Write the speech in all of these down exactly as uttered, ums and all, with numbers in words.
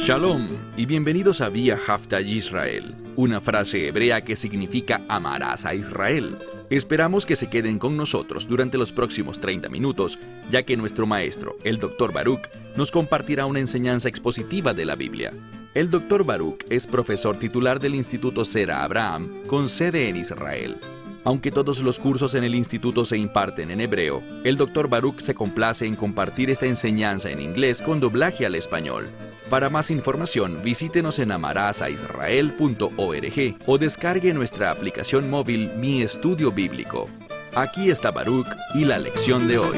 Shalom y bienvenidos a Vía Hafta Yisrael, una frase hebrea que significa amarás a Israel. Esperamos que se queden con nosotros durante los próximos treinta minutos, ya que nuestro maestro, el doctor Baruch, nos compartirá una enseñanza expositiva de la Biblia. El doctor Baruch es profesor titular del Instituto Sera Abraham, con sede en Israel. Aunque todos los cursos en el instituto se imparten en hebreo, el doctor Baruch se complace en compartir esta enseñanza en inglés con doblaje al español. Para más información, visítenos en amarasaisrael punto org o descargue nuestra aplicación móvil Mi Estudio Bíblico. Aquí está Baruch y la lección de hoy.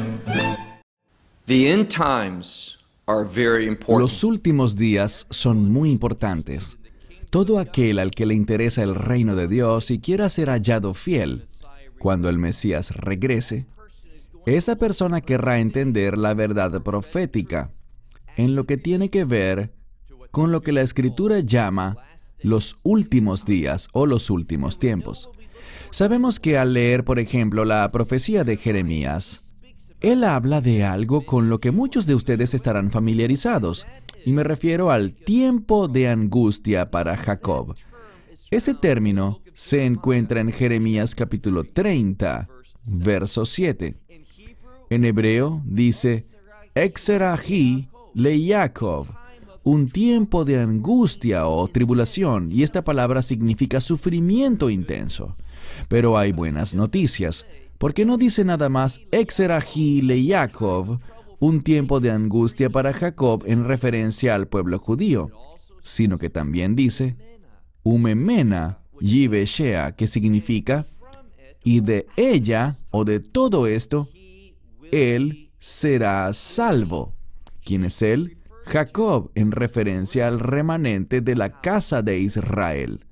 The end times are very important. Los últimos días son muy importantes. Todo aquel al que le interesa el reino de Dios y quiera ser hallado fiel cuando el Mesías regrese, esa persona querrá entender la verdad profética en lo que tiene que ver con lo que la Escritura llama los últimos días o los últimos tiempos. Sabemos que al leer, por ejemplo, la profecía de Jeremías, él habla de algo con lo que muchos de ustedes estarán familiarizados, y me refiero al tiempo de angustia para Jacob. Ese término se encuentra en Jeremías capítulo treinta, verso siete. En hebreo dice, Exerahi le Jacob, un tiempo de angustia o tribulación, y esta palabra significa sufrimiento intenso. Pero hay buenas noticias, porque no dice nada más Exerahi le Jacob, un tiempo de angustia para Jacob en referencia al pueblo judío, sino que también dice Umemena Yiveshea, que significa y de ella o de todo esto, él será salvo. ¿Quién es él? Jacob, en referencia al remanente de la casa de Israel.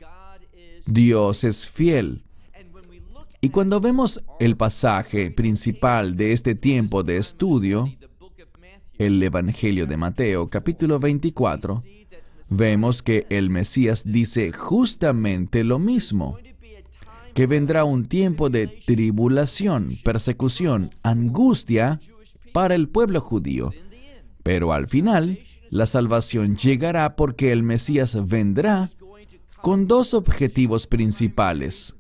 Dios es fiel. Y cuando vemos el pasaje principal de este tiempo de estudio, el Evangelio de Mateo, capítulo veinticuatro, vemos que el Mesías dice justamente lo mismo, que vendrá un tiempo de tribulación, persecución, angustia para el pueblo judío. Pero al final, la salvación llegará porque el Mesías vendrá con dos objetivos principales.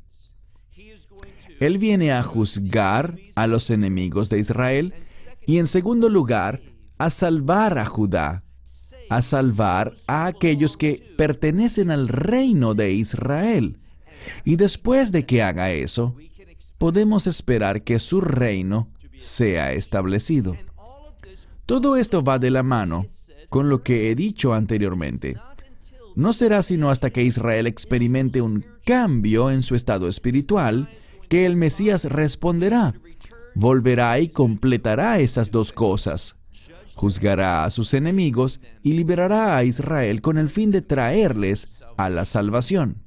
Él viene a juzgar a los enemigos de Israel y, en segundo lugar, a salvar a Judá, a salvar a aquellos que pertenecen al reino de Israel. Y después de que haga eso, podemos esperar que su reino sea establecido. Todo esto va de la mano con lo que he dicho anteriormente. No será sino hasta que Israel experimente un cambio en su estado espiritual que el Mesías responderá, volverá y completará esas dos cosas. Juzgará a sus enemigos y liberará a Israel con el fin de traerles a la salvación.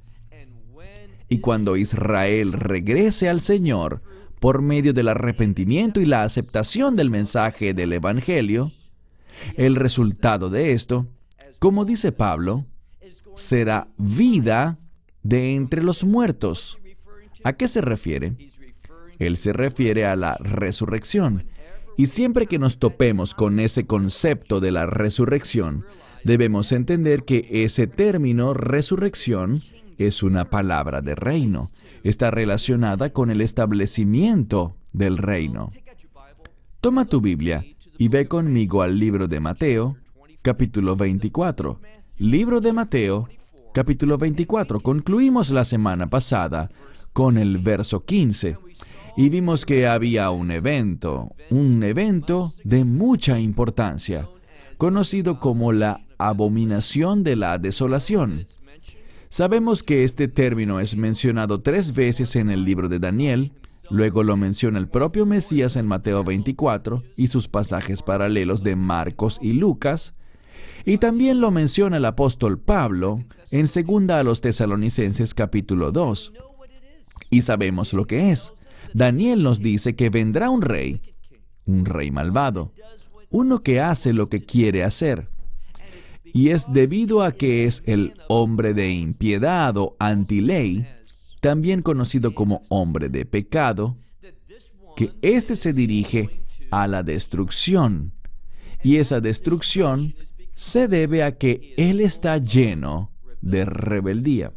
Y cuando Israel regrese al Señor por medio del arrepentimiento y la aceptación del mensaje del Evangelio, el resultado de esto, como dice Pablo, será vida de entre los muertos. ¿A qué se refiere? Él se refiere a la resurrección. Y siempre que nos topemos con ese concepto de la resurrección, debemos entender que ese término resurrección es una palabra de reino. Está relacionada con el establecimiento del reino. Toma tu Biblia y ve conmigo al libro de Mateo, capítulo veinticuatro. Libro de Mateo, capítulo veinticuatro. Concluimos la semana pasada con el verso quince, y vimos que había un evento, un evento de mucha importancia, conocido como la abominación de la desolación. Sabemos que este término es mencionado tres veces en el libro de Daniel, luego lo menciona el propio Mesías en Mateo veinticuatro y sus pasajes paralelos de Marcos y Lucas, y también lo menciona el apóstol Pablo en segunda a los Tesalonicenses capítulo dos. Y sabemos lo que es. Daniel nos dice que vendrá un rey, un rey malvado, uno que hace lo que quiere hacer. Y es debido a que es el hombre de impiedad o antiley, también conocido como hombre de pecado, que éste se dirige a la destrucción. Y esa destrucción se debe a que Él está lleno de rebeldía.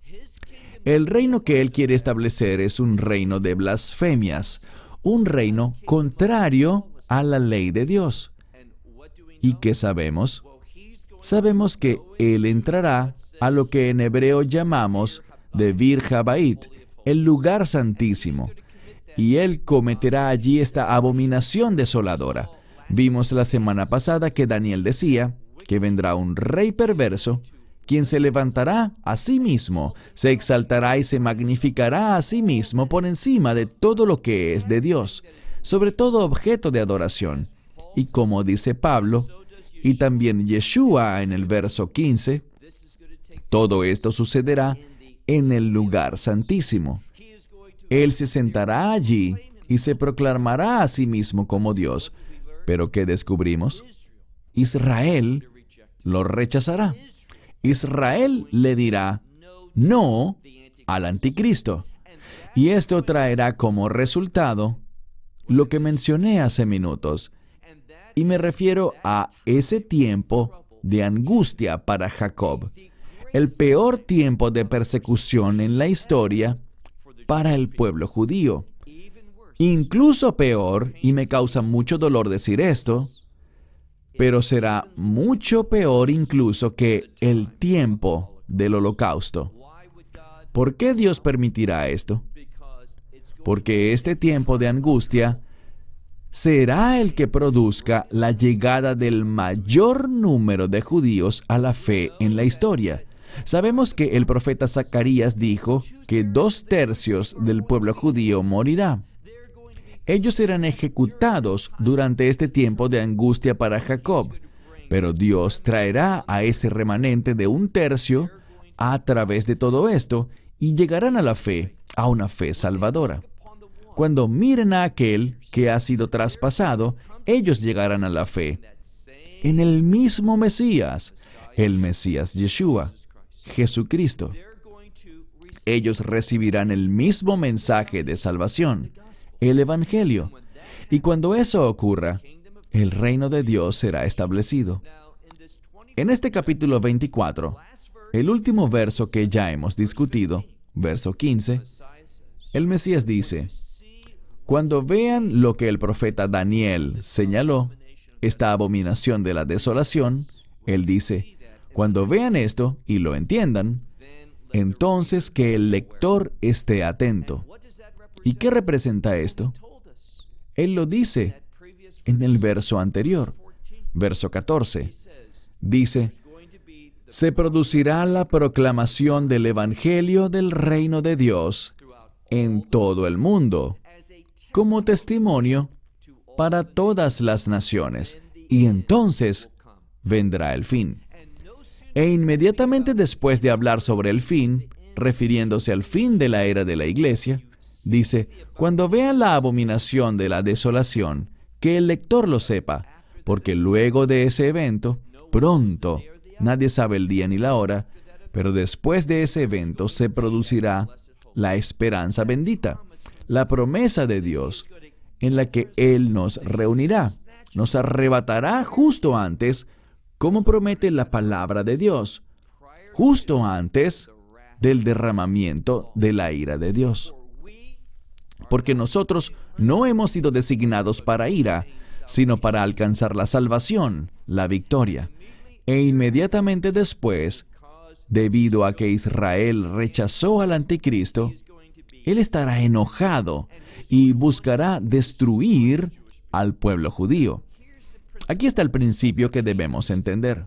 El reino que Él quiere establecer es un reino de blasfemias, un reino contrario a la ley de Dios. ¿Y qué sabemos? Sabemos que Él entrará a lo que en hebreo llamamos de Vir Habait, el lugar santísimo, y Él cometerá allí esta abominación desoladora. Vimos la semana pasada que Daniel decía que vendrá un rey perverso, quien se levantará a sí mismo, se exaltará y se magnificará a sí mismo por encima de todo lo que es de Dios, sobre todo objeto de adoración. Y como dice Pablo, y también Yeshua en el verso quince, todo esto sucederá en el lugar santísimo. Él se sentará allí y se proclamará a sí mismo como Dios. ¿Pero qué descubrimos? Israel lo rechazará. Israel le dirá no al anticristo. Y esto traerá como resultado lo que mencioné hace minutos. Y me refiero a ese tiempo de angustia para Jacob. El peor tiempo de persecución en la historia para el pueblo judío. Incluso peor, y me causa mucho dolor decir esto, pero será mucho peor incluso que el tiempo del holocausto. ¿Por qué Dios permitirá esto? Porque este tiempo de angustia será el que produzca la llegada del mayor número de judíos a la fe en la historia. Sabemos que el profeta Zacarías dijo que dos tercios del pueblo judío morirá. Ellos serán ejecutados durante este tiempo de angustia para Jacob, pero Dios traerá a ese remanente de un tercio a través de todo esto y llegarán a la fe, a una fe salvadora. Cuando miren a aquel que ha sido traspasado, ellos llegarán a la fe en el mismo Mesías, el Mesías Yeshua, Jesucristo. Ellos recibirán el mismo mensaje de salvación, el Evangelio. Y cuando eso ocurra, el reino de Dios será establecido. En este capítulo veinticuatro, el último verso que ya hemos discutido, verso quince, el Mesías dice: cuando vean lo que el profeta Daniel señaló, esta abominación de la desolación, él dice, cuando vean esto y lo entiendan, entonces que el lector esté atento. ¿Y qué representa esto? Él lo dice en el verso anterior, verso catorce. Dice, se producirá la proclamación del Evangelio del reino de Dios en todo el mundo, como testimonio para todas las naciones, y entonces vendrá el fin. E inmediatamente después de hablar sobre el fin, refiriéndose al fin de la era de la iglesia, dice, cuando vean la abominación de la desolación, que el lector lo sepa, porque luego de ese evento, pronto, nadie sabe el día ni la hora, pero después de ese evento se producirá la esperanza bendita, la promesa de Dios, en la que Él nos reunirá, nos arrebatará justo antes, como promete la palabra de Dios, justo antes del derramamiento de la ira de Dios. Porque nosotros no hemos sido designados para ira, sino para alcanzar la salvación, la victoria. E inmediatamente después, debido a que Israel rechazó al anticristo, Él estará enojado y buscará destruir al pueblo judío. Aquí está el principio que debemos entender.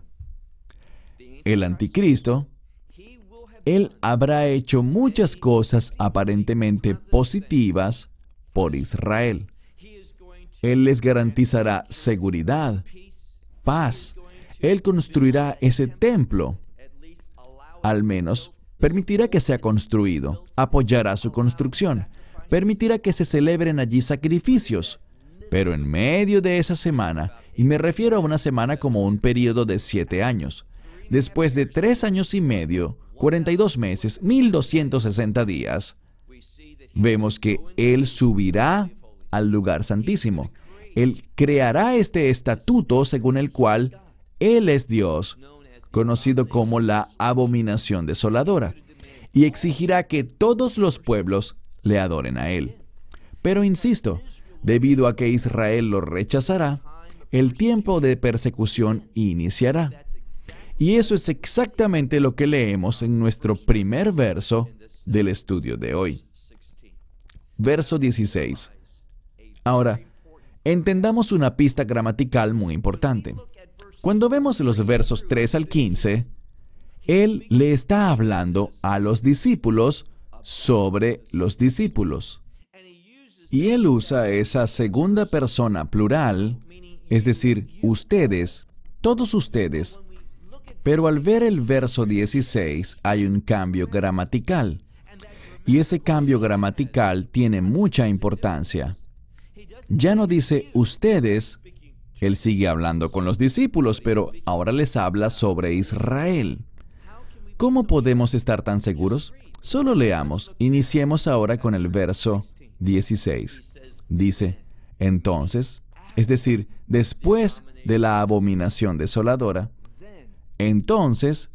El anticristo, él habrá hecho muchas cosas aparentemente positivas por Israel. Él les garantizará seguridad, paz. Él construirá ese templo. Al menos, permitirá que sea construido, apoyará su construcción, permitirá que se celebren allí sacrificios. Pero en medio de esa semana, y me refiero a una semana como un periodo de siete años, después de tres años y medio, cuarenta y dos meses, mil doscientos sesenta días, vemos que Él subirá al lugar santísimo. Él creará este estatuto según el cual Él es Dios, conocido como la abominación desoladora, y exigirá que todos los pueblos le adoren a Él. Pero insisto, debido a que Israel lo rechazará, el tiempo de persecución iniciará. Y eso es exactamente lo que leemos en nuestro primer verso del estudio de hoy. Verso dieciséis. Ahora, entendamos una pista gramatical muy importante. Cuando vemos los versos tres al quince, Él le está hablando a los discípulos sobre los discípulos. Y Él usa esa segunda persona plural, es decir, ustedes, todos ustedes. Pero al ver el verso dieciséis hay un cambio gramatical. Y ese cambio gramatical tiene mucha importancia. Ya no dice ustedes, Él sigue hablando con los discípulos, pero ahora les habla sobre Israel. ¿Cómo podemos estar tan seguros? Solo leamos. Iniciemos ahora con el verso dieciséis. Dice, entonces, es decir, después de la abominación desoladora, entonces,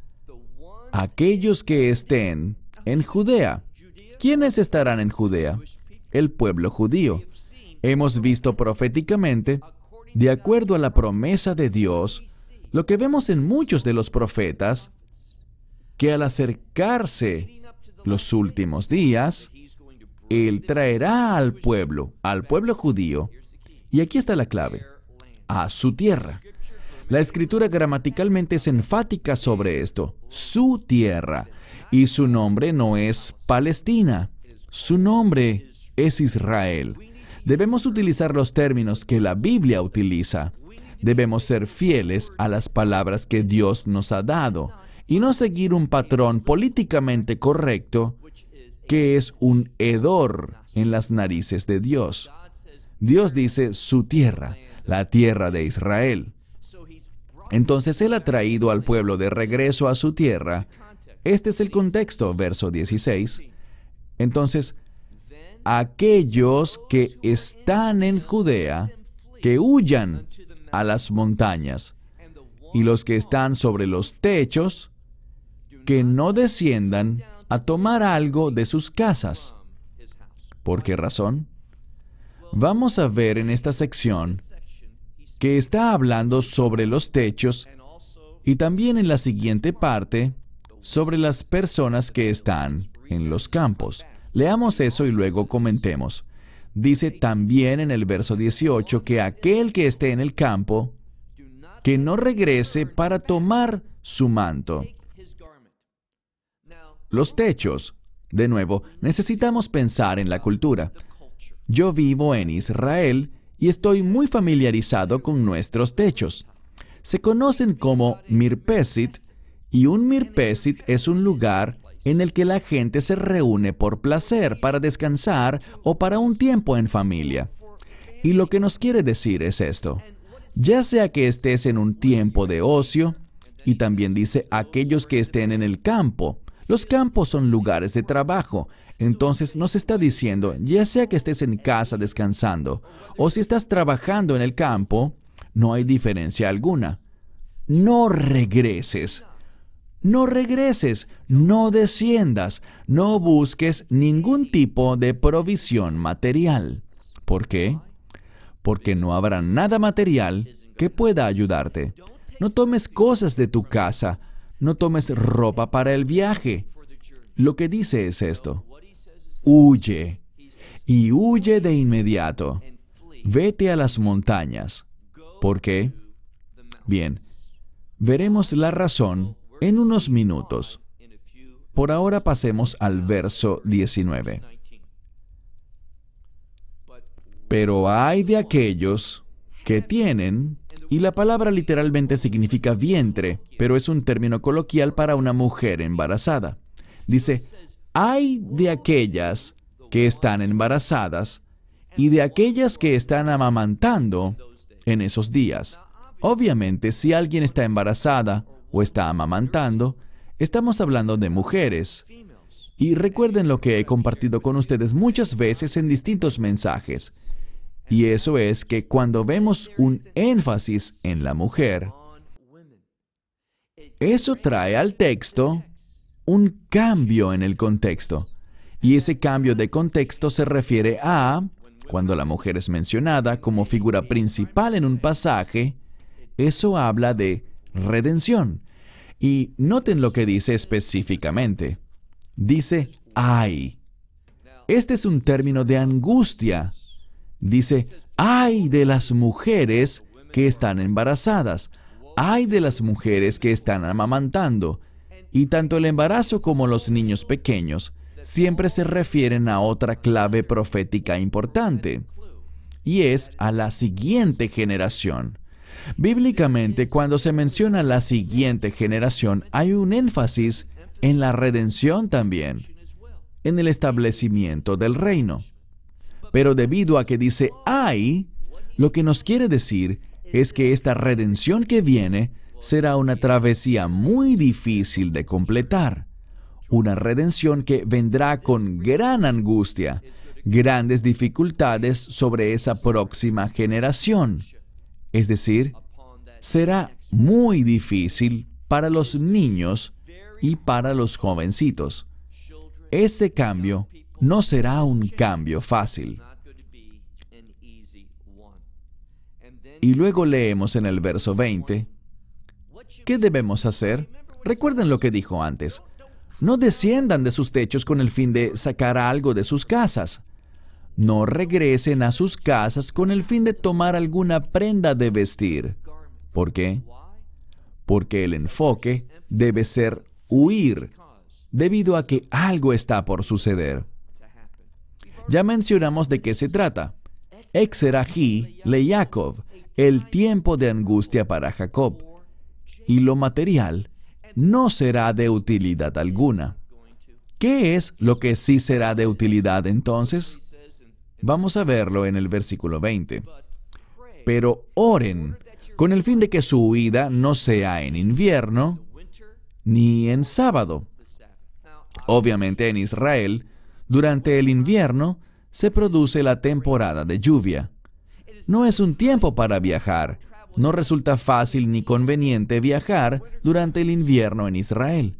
aquellos que estén en Judea. ¿Quiénes estarán en Judea? El pueblo judío. Hemos visto proféticamente, de acuerdo a la promesa de Dios, lo que vemos en muchos de los profetas, que al acercarse los últimos días, Él traerá al pueblo, al pueblo judío, y aquí está la clave, a su tierra. La escritura gramaticalmente es enfática sobre esto, su tierra, y su nombre no es Palestina, su nombre es Israel. Debemos utilizar los términos que la Biblia utiliza. Debemos ser fieles a las palabras que Dios nos ha dado y no seguir un patrón políticamente correcto que es un hedor en las narices de Dios. Dios dice su tierra, la tierra de Israel. Entonces Él ha traído al pueblo de regreso a su tierra. Este es el contexto, verso dieciséis. Entonces, aquellos que están en Judea, que huyan a las montañas, y los que están sobre los techos, que no desciendan a tomar algo de sus casas. ¿Por qué razón? Vamos a ver en esta sección que está hablando sobre los techos y también en la siguiente parte sobre las personas que están en los campos. Leamos eso y luego comentemos. Dice también en el verso dieciocho que aquel que esté en el campo, que no regrese para tomar su manto. Los techos. De nuevo, necesitamos pensar en la cultura. Yo vivo en Israel y estoy muy familiarizado con nuestros techos. Se conocen como mirpesit, y un mirpesit es un lugar en el que la gente se reúne por placer, para descansar o para un tiempo en familia. Y lo que nos quiere decir es esto. Ya sea que estés en un tiempo de ocio, y también dice aquellos que estén en el campo. Los campos son lugares de trabajo. Entonces nos está diciendo, ya sea que estés en casa descansando, o si estás trabajando en el campo, no hay diferencia alguna. No regreses. No regreses, no desciendas, no busques ningún tipo de provisión material. ¿Por qué? Porque no habrá nada material que pueda ayudarte. No tomes cosas de tu casa, no tomes ropa para el viaje. Lo que dice es esto: huye, y huye de inmediato. Vete a las montañas. ¿Por qué? Bien, veremos la razón en unos minutos. Por ahora pasemos al verso diecinueve. Pero hay de aquellos que tienen, y la palabra literalmente significa vientre, pero es un término coloquial para una mujer embarazada. Dice, hay de aquellas que están embarazadas y de aquellas que están amamantando en esos días. Obviamente, si alguien está embarazada o está amamantando, estamos hablando de mujeres. Y recuerden lo que he compartido con ustedes muchas veces en distintos mensajes. Y eso es que cuando vemos un énfasis en la mujer, Eso trae al texto un cambio en el contexto. Y ese cambio de contexto se refiere a, cuando la mujer es mencionada como figura principal en un pasaje, eso habla de redención. Y noten lo que dice específicamente. Dice, ay. Este es un término de angustia. Dice, ay de las mujeres que están embarazadas. Ay de las mujeres que están amamantando. Y tanto el embarazo como los niños pequeños siempre se refieren a otra clave profética importante, y es a la siguiente generación. Bíblicamente, cuando se menciona la siguiente generación, hay un énfasis en la redención también, en el establecimiento del reino. Pero debido a que dice ay, lo que nos quiere decir es que esta redención que viene será una travesía muy difícil de completar. Una redención que vendrá con gran angustia, grandes dificultades sobre esa próxima generación. Es decir, será muy difícil para los niños y para los jovencitos. Ese cambio no será un cambio fácil. Y luego leemos en el verso veinte, ¿qué debemos hacer? Recuerden lo que dijo antes. No desciendan de sus techos con el fin de sacar algo de sus casas. No regresen a sus casas con el fin de tomar alguna prenda de vestir. ¿Por qué? Porque el enfoque debe ser huir, debido a que algo está por suceder. Ya mencionamos de qué se trata. Exerají le Jacob, el tiempo de angustia para Jacob, y lo material no será de utilidad alguna. ¿Qué es lo que sí será de utilidad entonces? Vamos a verlo en el versículo veinte. Pero oren, con el fin de que su huida no sea en invierno, ni en sábado. Obviamente en Israel, durante el invierno, se produce la temporada de lluvia. No es un tiempo para viajar. No resulta fácil ni conveniente viajar durante el invierno en Israel.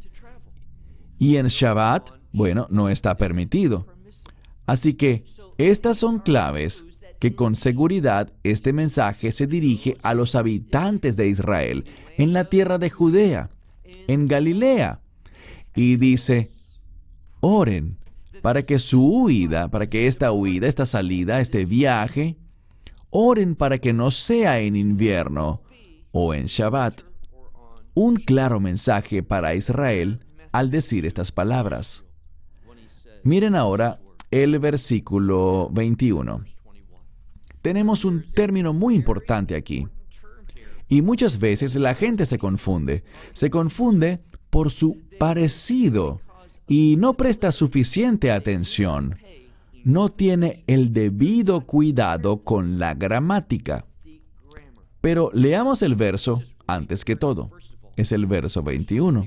Y en Shabbat, bueno, no está permitido. Así que estas son claves que con seguridad este mensaje se dirige a los habitantes de Israel en la tierra de Judea, en Galilea. Y dice, oren para que su huida, para que esta huida, esta salida, este viaje, oren para que no sea en invierno o en Shabbat. Un claro mensaje para Israel al decir estas palabras. Miren ahora el versículo veintiuno. Tenemos un término muy importante aquí. Y muchas veces la gente se confunde. Se confunde por su parecido y no presta suficiente atención. No tiene el debido cuidado con la gramática. Pero leamos el verso antes que todo. Es el verso veintiuno.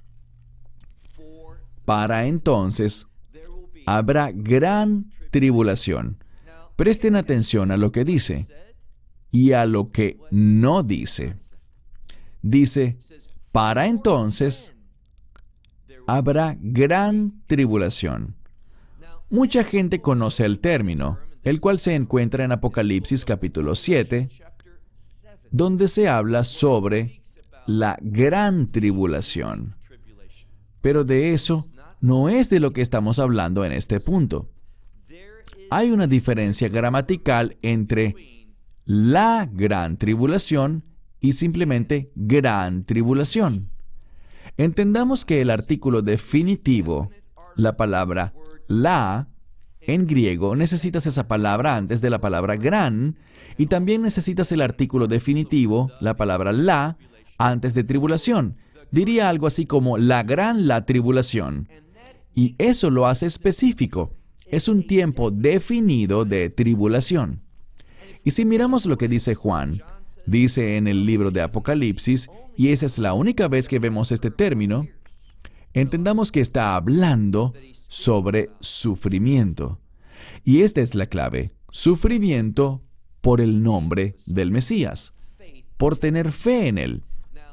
Para entonces habrá gran tribulación. Presten atención a lo que dice y a lo que no dice. Dice, para entonces habrá gran tribulación. Mucha gente conoce el término, el cual se encuentra en Apocalipsis capítulo siete, donde se habla sobre la gran tribulación. Pero de eso no es de lo que estamos hablando en este punto. Hay una diferencia gramatical entre la gran tribulación y simplemente gran tribulación. Entendamos que el artículo definitivo, la palabra la, en griego, necesitas esa palabra antes de la palabra gran, y también necesitas el artículo definitivo, la palabra la, antes de tribulación. Diría algo así como la gran la tribulación. Y eso lo hace específico. Es un tiempo definido de tribulación. Y si miramos lo que dice Juan, dice en el libro de Apocalipsis, y esa es la única vez que vemos este término, entendamos que está hablando sobre sufrimiento. Y esta es la clave, sufrimiento por el nombre del Mesías, por tener fe en Él.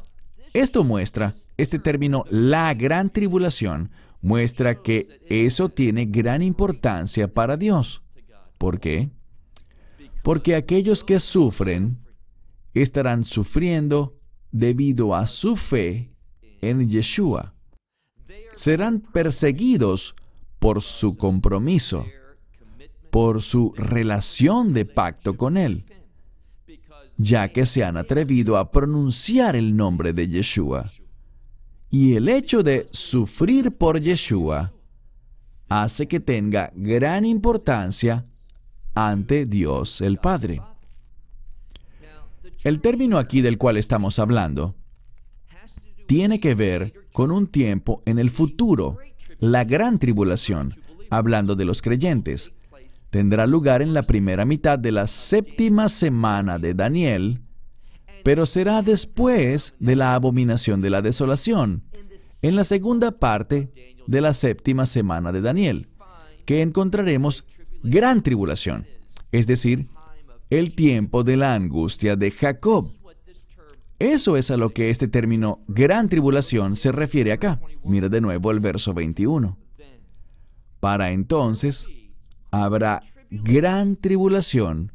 Esto muestra, este término, la gran tribulación, muestra que eso tiene gran importancia para Dios. ¿Por qué? Porque aquellos que sufren estarán sufriendo debido a su fe en Yeshua. Serán perseguidos por su compromiso, por su relación de pacto con Él, ya que se han atrevido a pronunciar el nombre de Yeshua. Y el hecho de sufrir por Yeshua hace que tenga gran importancia ante Dios el Padre. El término aquí del cual estamos hablando tiene que ver con un tiempo en el futuro, la gran tribulación, hablando de los creyentes. Tendrá lugar en la primera mitad de la séptima semana de Daniel, pero será después de la abominación de la desolación, en la segunda parte de la séptima semana de Daniel, que encontraremos gran tribulación, es decir, el tiempo de la angustia de Jacob. Eso es a lo que este término gran tribulación se refiere acá. Mira de nuevo el verso veintiuno. Para entonces habrá gran tribulación,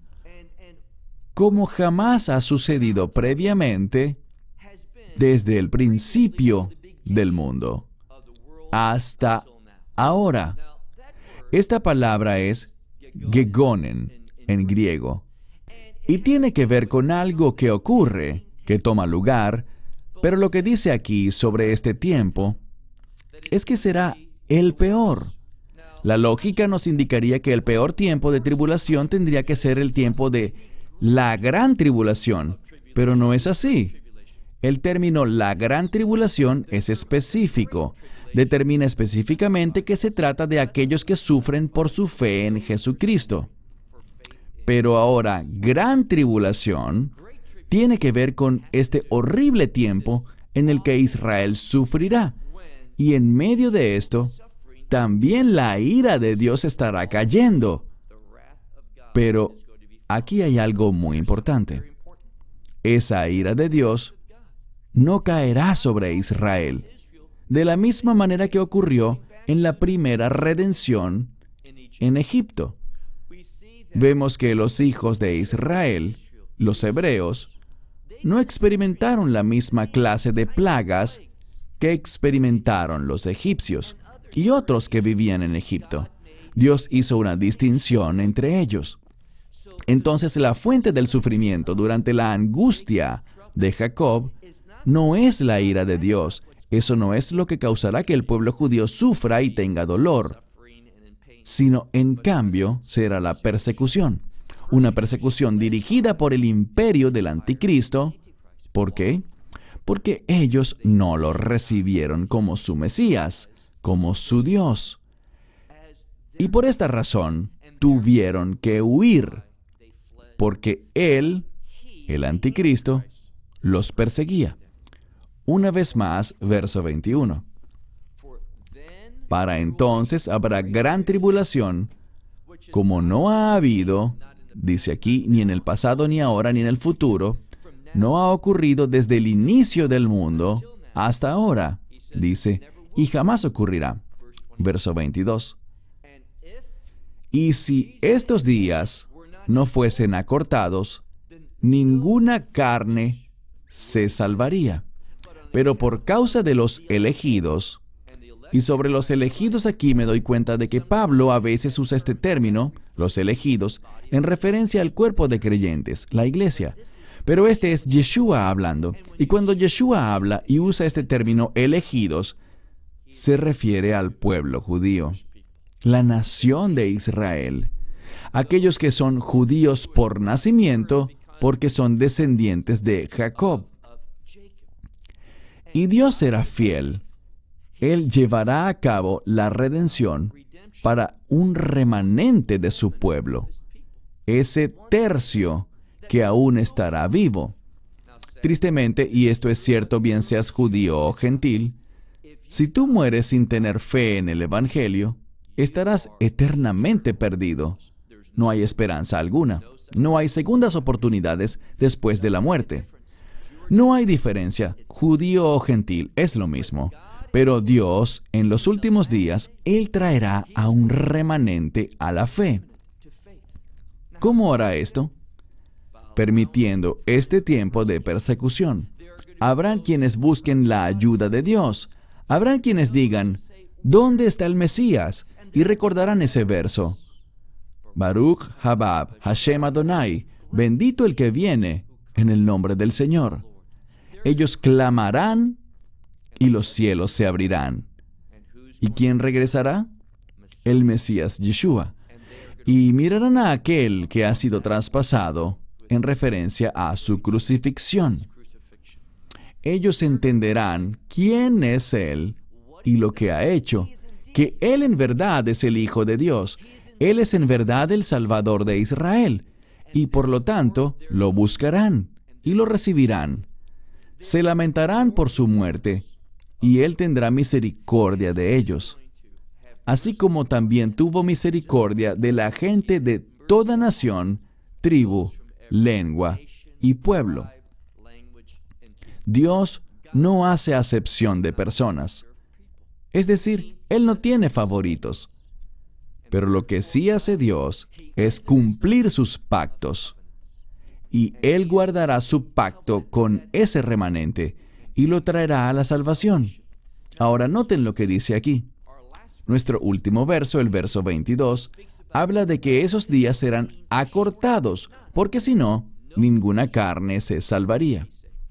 como jamás ha sucedido previamente desde el principio del mundo hasta ahora. Esta palabra es gegonen en griego y tiene que ver con algo que ocurre, que toma lugar, pero lo que dice aquí sobre este tiempo es que será el peor. La lógica nos indicaría que el peor tiempo de tribulación tendría que ser el tiempo de la gran tribulación, pero no es así. El término la gran tribulación es específico. Determina específicamente que se trata de aquellos que sufren por su fe en Jesucristo. Pero ahora, gran tribulación tiene que ver con este horrible tiempo en el que Israel sufrirá. Y en medio de esto, también la ira de Dios estará cayendo. Pero aquí hay algo muy importante. Esa ira de Dios no caerá sobre Israel, de la misma manera que ocurrió en la primera redención en Egipto. Vemos que los hijos de Israel, los hebreos, no experimentaron la misma clase de plagas que experimentaron los egipcios y otros que vivían en Egipto. Dios hizo una distinción entre ellos. Entonces, la fuente del sufrimiento durante la angustia de Jacob no es la ira de Dios. Eso no es lo que causará que el pueblo judío sufra y tenga dolor, sino, en cambio, será la persecución. Una persecución dirigida por el imperio del anticristo. ¿Por qué? Porque ellos no lo recibieron como su Mesías, como su Dios. Y por esta razón, tuvieron que huir, porque Él, el anticristo, los perseguía. Una vez más, verso veintiuno. Para entonces habrá gran tribulación, como no ha habido, dice aquí, ni en el pasado, ni ahora, ni en el futuro, no ha ocurrido desde el inicio del mundo hasta ahora, dice, y jamás ocurrirá. Verso veintidós. Y si estos días no fuesen acortados, ninguna carne se salvaría. Pero por causa de los elegidos, y sobre los elegidos aquí me doy cuenta de que Pablo a veces usa este término, los elegidos, en referencia al cuerpo de creyentes, la iglesia. Pero este es Yeshua hablando, y cuando Yeshua habla y usa este término elegidos, se refiere al pueblo judío, la nación de Israel, aquellos que son judíos por nacimiento, porque son descendientes de Jacob. Y Dios será fiel. Él llevará a cabo la redención para un remanente de su pueblo, ese tercio que aún estará vivo. Tristemente, y esto es cierto bien seas judío o gentil, si tú mueres sin tener fe en el Evangelio, estarás eternamente perdido. No hay esperanza alguna. No hay segundas oportunidades después de la muerte. No hay diferencia, judío o gentil, es lo mismo. Pero Dios, en los últimos días, Él traerá a un remanente a la fe. ¿Cómo hará esto? Permitiendo este tiempo de persecución. Habrán quienes busquen la ayuda de Dios. Habrán quienes digan, ¿dónde está el Mesías? Y recordarán ese verso. Baruch Habab Hashem Adonai, bendito el que viene en el nombre del Señor. Ellos clamarán y los cielos se abrirán. ¿Y quién regresará? El Mesías Yeshua. Y mirarán a aquel que ha sido traspasado en referencia a su crucifixión. Ellos entenderán quién es Él y lo que ha hecho, que Él en verdad es el Hijo de Dios. Él es en verdad el Salvador de Israel, y por lo tanto lo buscarán y lo recibirán. Se lamentarán por su muerte, y Él tendrá misericordia de ellos, así como también tuvo misericordia de la gente de toda nación, tribu, lengua y pueblo. Dios no hace acepción de personas. Es decir, Él no tiene favoritos. Pero lo que sí hace Dios es cumplir sus pactos. Y Él guardará su pacto con ese remanente y lo traerá a la salvación. Ahora noten lo que dice aquí. Nuestro último verso, el verso veintidós, habla de que esos días serán acortados, porque si no, ninguna carne se salvaría.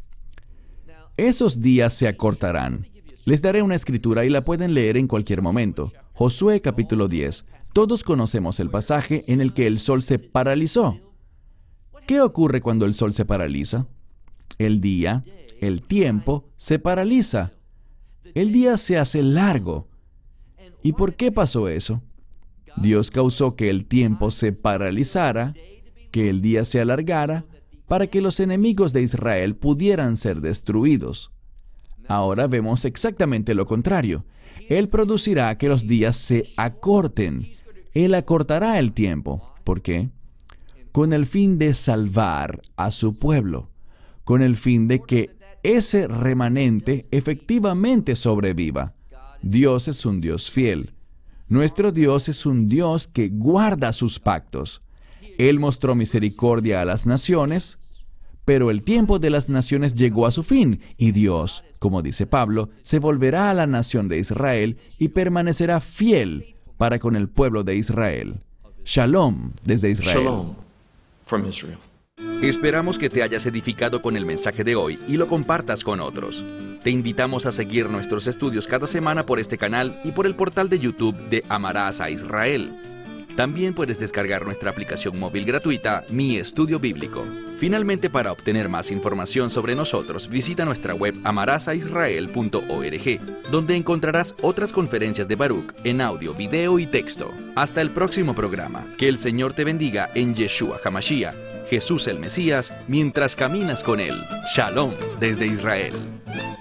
Esos días se acortarán. Les daré una escritura y la pueden leer en cualquier momento. Josué capítulo diez. Todos conocemos el pasaje en el que el sol se paralizó. ¿Qué ocurre cuando el sol se paraliza? El día, el tiempo, se paraliza. El día se hace largo. ¿Y por qué pasó eso? Dios causó que el tiempo se paralizara, que el día se alargara, para que los enemigos de Israel pudieran ser destruidos. Ahora vemos exactamente lo contrario. Él producirá que los días se acorten. Él acortará el tiempo. ¿Por qué? Con el fin de salvar a su pueblo, con el fin de que ese remanente efectivamente sobreviva. Dios es un Dios fiel. Nuestro Dios es un Dios que guarda sus pactos. Él mostró misericordia a las naciones, pero el tiempo de las naciones llegó a su fin, y Dios, como dice Pablo, se volverá a la nación de Israel y permanecerá fiel para con el pueblo de Israel. Shalom desde Israel. Shalom from Israel. Esperamos que te hayas edificado con el mensaje de hoy y lo compartas con otros. Te invitamos a seguir nuestros estudios cada semana por este canal y por el portal de YouTube de Amarás a Israel. También puedes descargar nuestra aplicación móvil gratuita, Mi Estudio Bíblico. Finalmente, para obtener más información sobre nosotros, visita nuestra web amarás a israel punto org, donde encontrarás otras conferencias de Baruch en audio, video y texto. Hasta el próximo programa. Que el Señor te bendiga en Yeshua HaMashiach, Jesús el Mesías, mientras caminas con Él. Shalom desde Israel.